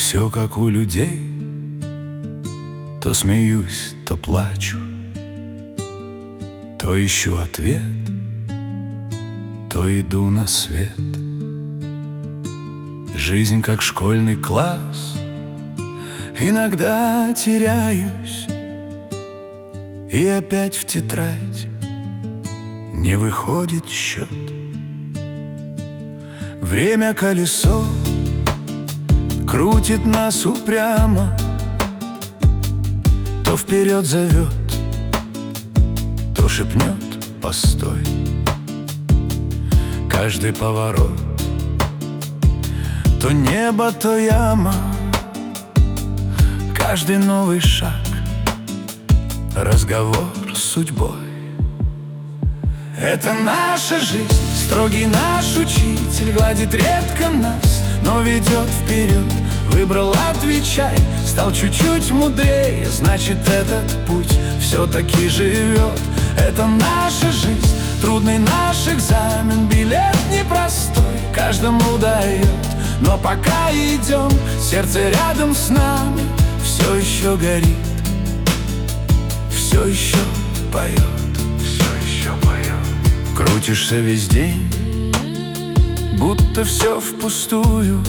Все как у людей, то смеюсь, то плачу, то ищу ответ, то иду на свет. Жизнь как школьный класс, иногда теряюсь, и опять в тетрадь не выходит счет. Время колесо крутит нас упрямо, то вперед зовет, то шепнет «постой». Каждый поворот то небо, то яма, каждый новый шаг — разговор с судьбой. Это наша жизнь, строгий наш учитель, гладит редко нас, но ведет вперед. Выбрал отвечай, стал чуть-чуть мудрее, значит этот путь все-таки живет. Это наша жизнь, трудный наш экзамен, билет непростой, каждому дает. Но пока идем, сердце рядом с нами все еще горит, все еще поет, все еще поет. Крутишься весь день, будто все впустую.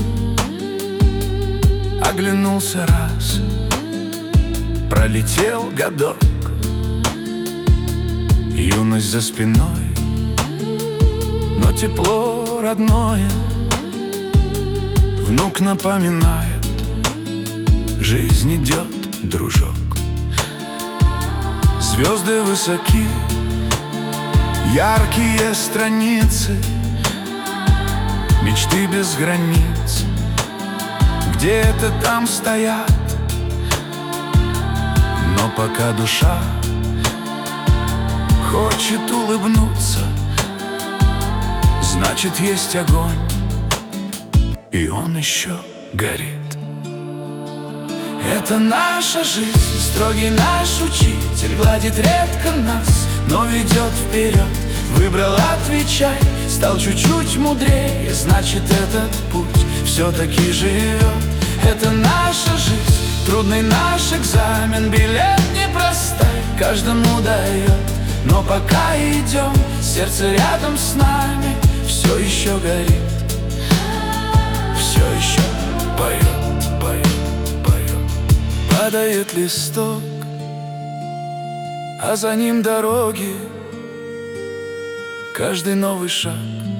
Оглянулся раз, пролетел годок. Юность за спиной, но тепло родное. Внук напоминает, жизнь идет, дружок. Звезды высоки, яркие страницы, мечты без границ где-то там стоят. Но пока душа хочет улыбнуться, значит есть огонь, и он еще горит. Это наша жизнь, строгий наш учитель, гладит редко нас, но ведет вперед. Выбрал отвечай, стал чуть-чуть мудрее, значит этот путь все-таки живет. Это наша жизнь, трудный наш экзамен, билет непростой, каждому дает. Но пока идем, сердце рядом с нами все еще горит, все еще поет, поет, поет. Падает листок, а за ним дороги. Каждый новый шаг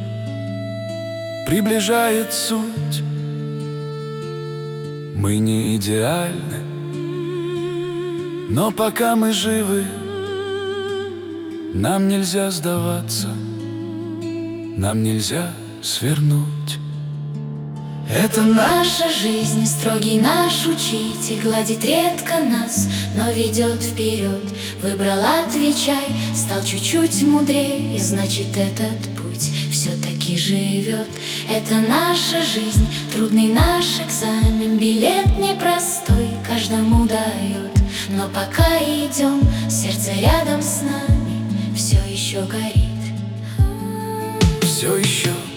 приближает суть. Мы не идеальны, но пока мы живы, нам нельзя сдаваться, нам нельзя свернуть. Это наша жизнь, строгий наш учитель, гладит редко нас, но ведет вперед. Выбрал отвечай, стал чуть-чуть мудрее, значит этот путь все-таки живет. Это наша жизнь, трудный наш экзамен, билет непростой, каждому дает. Но пока идем, сердце рядом с нами все еще горит, все еще